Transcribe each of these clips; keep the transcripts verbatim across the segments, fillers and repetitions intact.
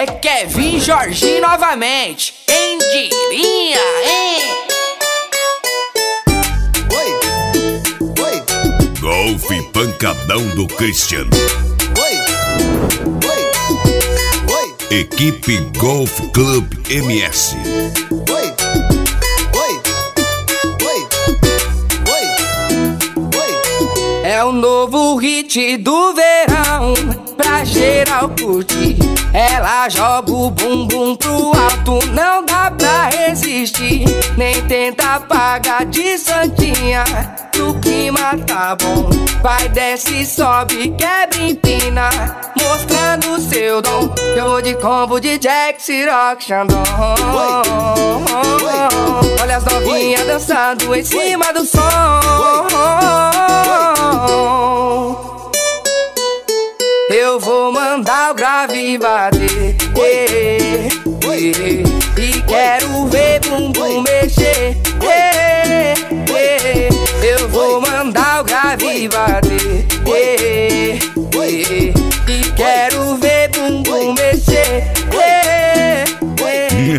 É Kevin Jorginho novamente. Quem diria, hein? Oi, oi. Golfe pancadão do Christian. Oi, oi, oi. Equipe Golf Club M S. Oi, oi, oi, oi, oi. É o novo hit do verão, pra geral curtir. Ela joga o bumbum pro alto, não dá pra resistir. Nem tenta apagar de santinha, o clima tá bom. Vai, desce, sobe, quebra, empina, mostrando seu dom. Eu vou de combo de Jack, Ciroc, Xandão. Olha as novinhas dançando em cima do som. Eu vou mandar o grave bater, eh, eh, e quero ver bumbum mexer, eh, eh, eu vou mandar o grave bater, eh, eh, e quero ver bumbum mexer, eh, eh.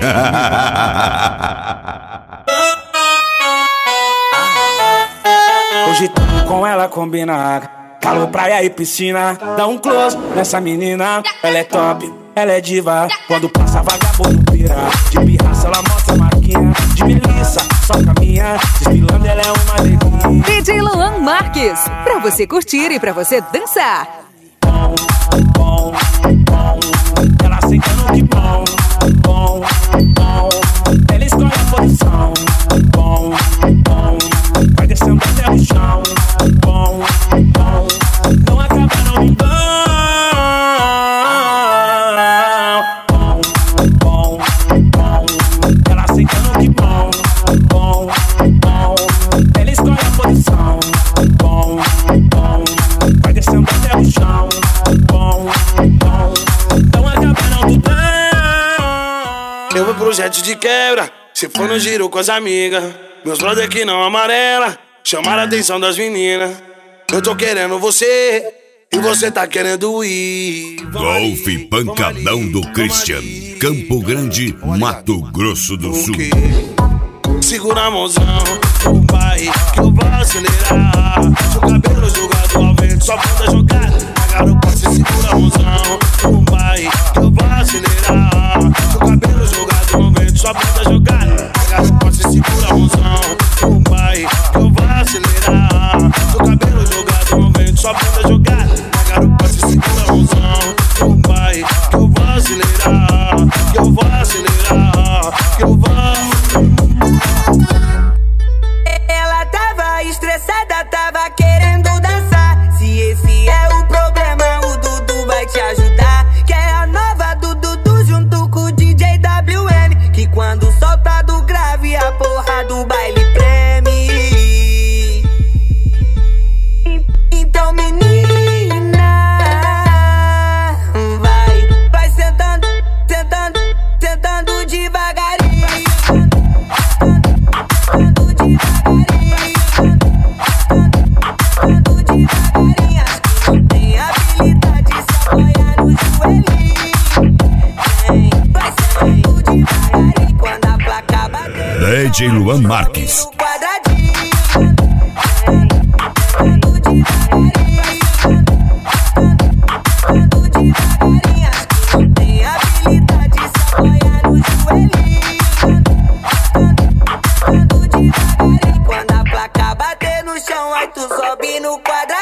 Hoje tamo com ela combinada, calor, praia e piscina. Dá um close nessa menina, ela é top, ela é diva. Quando passa vagabundo pira, de pirraça ela mostra a marquinha. De melissa, só caminha, desfilando ela é uma alegria. D J Luan Marques, pra você curtir e pra você dançar. Bom, bom, bom, ela sentando que bom. Bom, bom, ela escolhe a posição. Bom, bom, vai descendo até o chão. Bom, bom, não acaba não vão. Bom, bom, bom, ela sentando que bom. Bom, bom, ela escolhe a posição. Bom, bom, vai descendo até o chão. Bom, bom, não acaba não vão. Eu vou pro jet de quebra, se for no giro com as amigas. Meus brother que não amarela, chamaram a atenção das meninas. Eu tô querendo você, e você tá querendo ir. Golfe pancadão do Christian. Campo Grande, Mato Grosso do Sul. Segura a mãozão, o pai, que eu vou acelerar. Seu cabelo jogado ao vento, só ponta jogada. A garupa se segura a mãozão, o pai, que eu vou acelerar. Seu cabelo jogado ao vento, só ponta jogada. A garupa se segura a mãozão, o pai, que eu vou acelerar. Seu cabelo jogado ao vento, só ponta jogada. A garupa se segura a mãozão, o pai, que eu vou acelerar. Que eu vou acelerar, que eu vou. Ela tava estressada, tava querendo dançar. Se esse é o problema, o Dudu vai te ajudar. Que é a nova do Dudu junto com o D J W M. Que quando solta do grave, a porra do baile treme. Então menina, vai, vai sentando, sentando, sentando devagarinho. Sentando devagarinho, sentando devagarinho. Acho que não tem habilidade, se apoiar no joelhinho. Vai sentando devagarinho, quando a placa bater. D J Luan Marques. Quando a placa bater no chão, aí tu sobe no quadrado.